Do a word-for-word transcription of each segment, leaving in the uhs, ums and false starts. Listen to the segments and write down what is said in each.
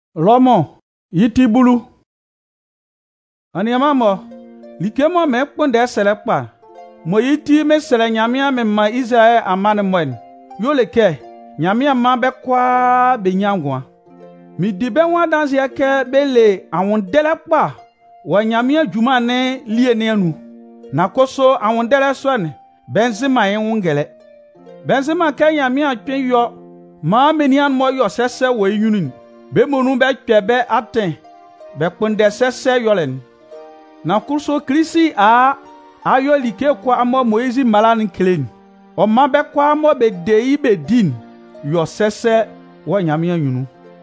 Lomo yitibulu Aniama mo likemo me kponde selekpa mo yiti me sele nyamia me ma Israel amane mwen yoleke nyamia ma be kwa be nyangwa mi dibe wa dansi yake bele awon delekpa wa nyamia juma ne lie ne anu nakoso awon dele sone benzema yen ngele benzema ke nyamia twen yo ma menian mo yo sese wo yunin be monu be twebe aten be kponde sese yolen na kurso krisi a ayo like kwa amo Moizi malan klen o ma be kwa amo be dei be din yo sese wo nyamia yunu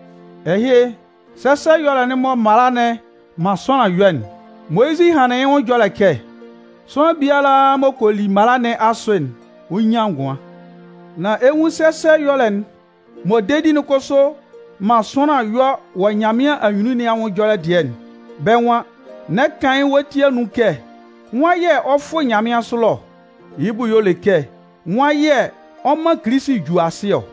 ehe sese yola ne mo malane ma sona yuen Moizi hane yen jole ke so biala mo koli malane aswen unyangwa na ewu sese yolen mo dedi no koso ma sona yo wo nyamia ayunu ne awon jole dien benwa ne kan wotie nu ke nwa ye ofo nyamia solo yibu yo leke nwa ye oma krisi ju ase o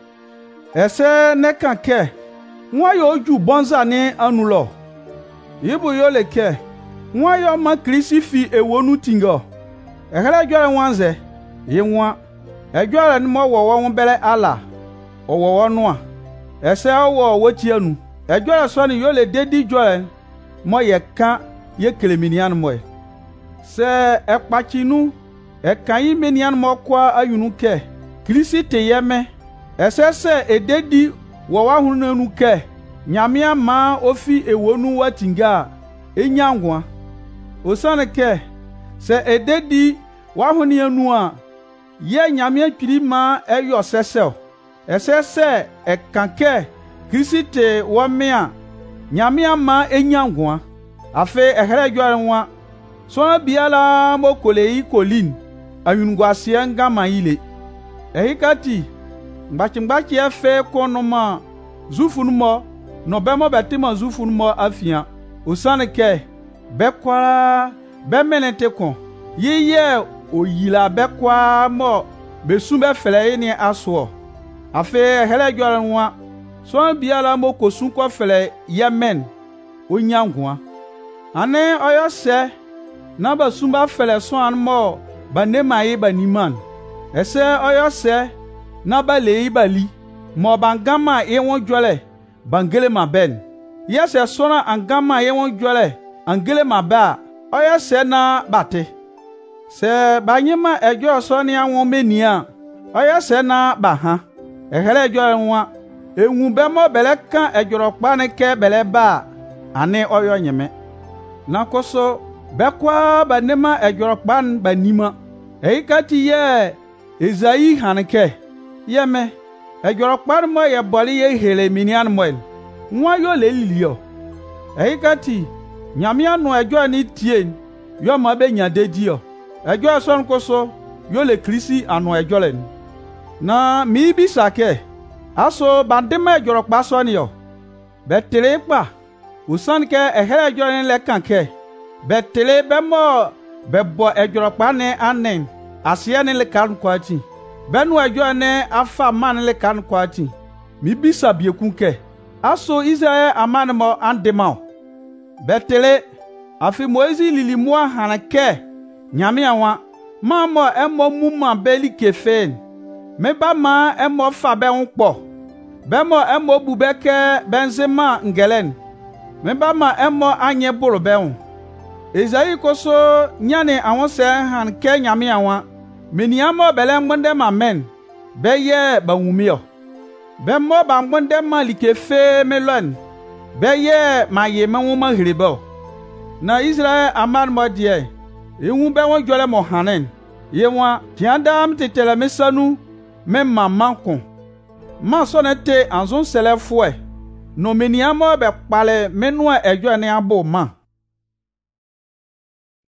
ese ne kan ke nwa yo ju bonza ni anulo yibu yo leke nwa yo ma krisi fi ewonu tingo ehele jore wanze yinwa ejore ni mo wo wo bele ala owo no ese owo wotie nu ejore so ni yo le dedi jore mo ye kan ye keleminian mo se ekpachinu ekan menian mo kwa ayunu ke krisi te yeme ese se ededi wo wa hunanu ke nyamia ma ofi ewonu watinga enyangwa osane ke se ededi wa hunianu a ye nyamia twiri ma eyo sese ese se ekan ke krisi te wo mea nyamia ma enyangwa afe ehere jware nwa so biala mo kolei kolin ayungwasie ngama ile ehikati ngbachi ngbachi efe konoma zufunu mo no be mo betima zufunu mo afia osane ke be kwa be menete kon yeye oyila be kwa mo be sumbe fele ni aso afe ehere jware nwa so biala mo kosun ko fele yemen onyangwa ane oyo se na ba sumba fele so an mo ba ne mai ba niman ese oyo se na ba le ibali mo bangama ye won jole bangele ma ben yese so na angama ye won jole angele ma ba oyo se na bate se banyima ejo so ni awon menia oyo se na ba ha ehere ejo nwa enwu be mo bele kan ejoro pa ne ke bele ba ane oyo nyeme nakoso bekwa banema ejorokpan banima eikati ye Ezai hanke yeme ejorokpan mo ye boli ye hele minian moel nwa yo le lilio eikati nyamia no ejo ni tien yo ma be nya dedio ejo son koso yo le krisi anu ejolen na mi bisake aso bandema ejorokpa so ni yo betere pa usan ke ehere jorin le kanke betele bemo bebo ejorokpa ne anen asia ne le kan kwati benu ejo ne afa man le kan kwati mi bisa biekunke aso Israel aman mo andema betele afi Moizi lilimua hanake nyame anwa ma mo emo muma beli kefen meba ma emo fa be unpo bemo emo bubeke benzema ngelen meba ma emo anye buru beun Ezai koso nyane awon se han ke nyame anwa meniamo bele ngbonde ma men beye bawumio be mo ba ngbonde ma like fe melon beye ma ye ma ma hirebo na Israel aman mo die ewu be won jole mo hanen ye wa tiandam tetele mesanu me mama kon ma so nete anzon selefo no meniamo be pale menua ejo ne abo ma